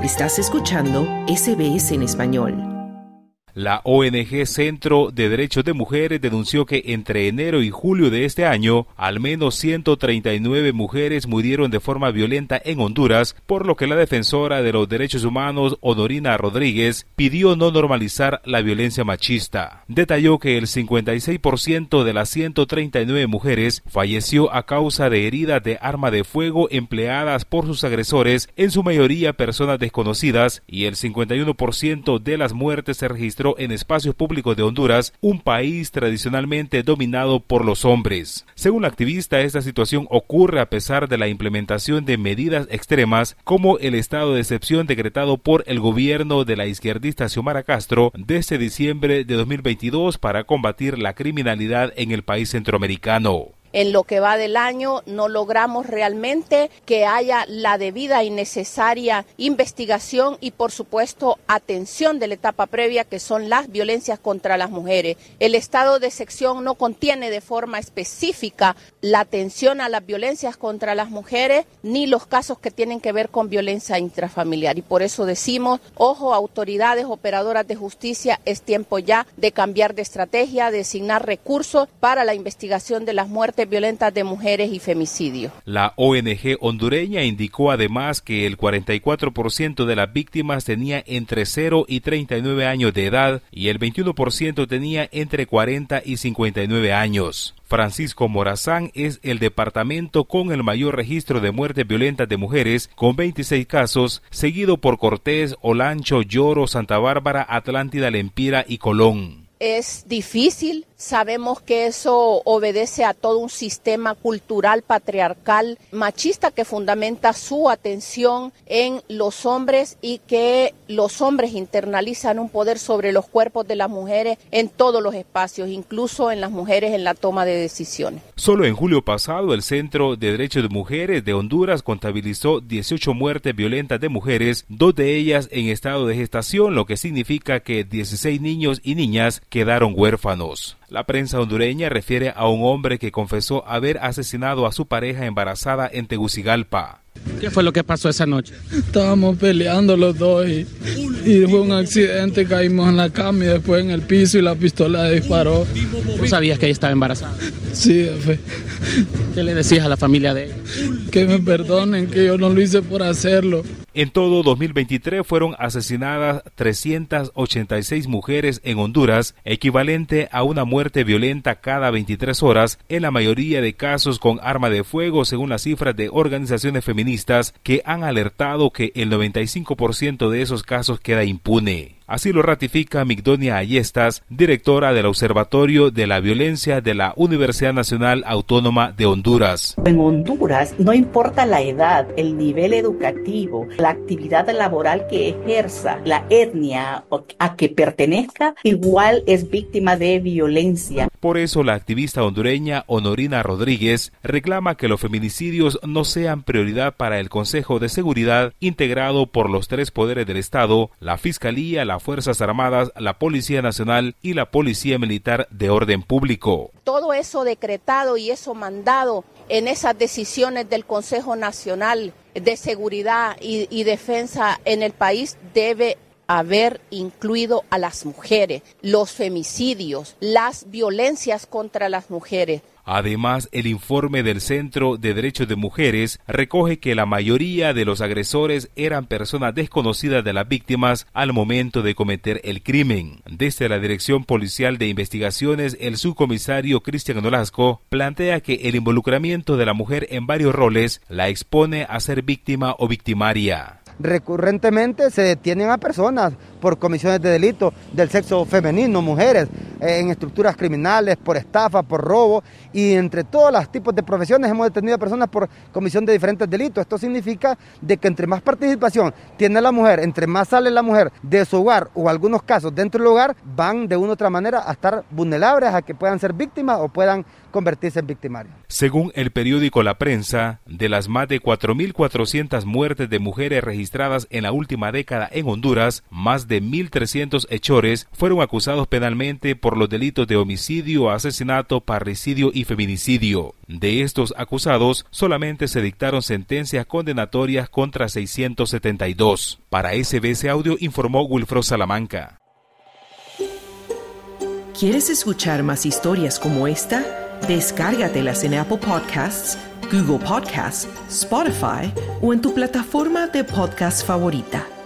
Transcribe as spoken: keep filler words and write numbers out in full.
Estás escuchando S B S en español. La O N G Centro de Derechos de Mujeres denunció que entre enero y julio de este año, al menos ciento treinta y nueve mujeres murieron de forma violenta en Honduras, por lo que la defensora de los derechos humanos, Honorina Rodríguez, pidió no normalizar la violencia machista. Detalló que el cincuenta y seis por ciento de las ciento treinta y nueve mujeres falleció a causa de heridas de arma de fuego empleadas por sus agresores, en su mayoría personas desconocidas, y el cincuenta y uno por ciento de las muertes se registró en espacios públicos de Honduras, un país tradicionalmente dominado por los hombres. Según la activista, esta situación ocurre a pesar de la implementación de medidas extremas como el estado de excepción decretado por el gobierno de la izquierdista Xiomara Castro desde diciembre de dos mil veintidós para combatir la criminalidad en el país centroamericano. En lo que va del año no logramos realmente que haya la debida y necesaria investigación y, por supuesto, atención de la etapa previa, que son las violencias contra las mujeres. El estado de excepción no contiene de forma específica la atención a las violencias contra las mujeres ni los casos que tienen que ver con violencia intrafamiliar. Y por eso decimos, ojo, autoridades operadoras de justicia, es tiempo ya de cambiar de estrategia, de asignar recursos para la investigación de las muertes violentas de mujeres y femicidio. La O N G hondureña indicó además que el cuarenta y cuatro por ciento de las víctimas tenía entre cero y treinta y nueve años de edad y el veintiuno por ciento tenía entre cuarenta y cincuenta y nueve años. Francisco Morazán es el departamento con el mayor registro de muertes violentas de mujeres, con veintiséis casos, seguido por Cortés, Olancho, Lloro, Santa Bárbara, Atlántida, Lempira y Colón. Es difícil, sabemos que eso obedece a todo un sistema cultural patriarcal machista que fundamenta su atención en los hombres y que los hombres internalizan un poder sobre los cuerpos de las mujeres en todos los espacios, incluso en las mujeres en la toma de decisiones. Solo en julio pasado, el Centro de Derechos de Mujeres de Honduras contabilizó dieciocho muertes violentas de mujeres, dos de ellas en estado de gestación, lo que significa que dieciséis niños y niñas quedaron huérfanos. La prensa hondureña refiere a un hombre que confesó haber asesinado a su pareja embarazada en Tegucigalpa. ¿Qué fue lo que pasó esa noche? Estábamos peleando los dos y, y fue un accidente, caímos en la cama y después en el piso y la pistola disparó. ¿Tú sabías que ella estaba embarazada? Sí, jefe. ¿Qué le decías a la familia de ella? Que me perdonen, que yo no lo hice por hacerlo. En todo dos mil veintitrés fueron asesinadas trescientas ochenta y seis mujeres en Honduras, equivalente a una muerte violenta cada veintitrés horas, en la mayoría de casos con arma de fuego, según las cifras de organizaciones feministas que han alertado que el noventa y cinco por ciento de esos casos queda impune. Así lo ratifica Migdonia Ayestas, directora del Observatorio de la Violencia de la Universidad Nacional Autónoma de Honduras. En Honduras, no importa la edad, el nivel educativo, la actividad laboral que ejerza, la etnia a que pertenezca, igual es víctima de violencia. Por eso la activista hondureña Honorina Rodríguez reclama que los feminicidios no sean prioridad para el Consejo de Seguridad integrado por los tres poderes del Estado, la Fiscalía, la las Fuerzas Armadas, la Policía Nacional y la Policía Militar de Orden Público. Todo eso decretado y eso mandado en esas decisiones del Consejo Nacional de Seguridad y, y Defensa en el país debe haber incluido a las mujeres, los femicidios, las violencias contra las mujeres. Además, el informe del Centro de Derechos de Mujeres recoge que la mayoría de los agresores eran personas desconocidas de las víctimas al momento de cometer el crimen. Desde la Dirección Policial de Investigaciones, el subcomisario Cristian Nolasco plantea que el involucramiento de la mujer en varios roles la expone a ser víctima o victimaria. Recurrentemente se detienen a personas por comisiones de delito del sexo femenino, mujeres, eh, en estructuras criminales, por estafa, por robo, y entre todos los tipos de profesiones hemos detenido a personas por comisión de diferentes delitos. Esto significa de que entre más participación tiene la mujer, entre más sale la mujer de su hogar o algunos casos dentro del hogar, van de una u otra manera a estar vulnerables a que puedan ser víctimas o puedan convertirse en victimarios. Según el periódico La Prensa, de las más de cuatro mil cuatrocientas muertes de mujeres registradas en la última década en Honduras, más de mil trescientos hechores fueron acusados penalmente por por los delitos de homicidio, asesinato, parricidio y feminicidio. De estos acusados, solamente se dictaron sentencias condenatorias contra seiscientos setenta y dos. Para S B S Audio informó Wilfredo Salamanca. ¿Quieres escuchar más historias como esta? Descárgatelas en Apple Podcasts, Google Podcasts, Spotify o en tu plataforma de podcast favorita.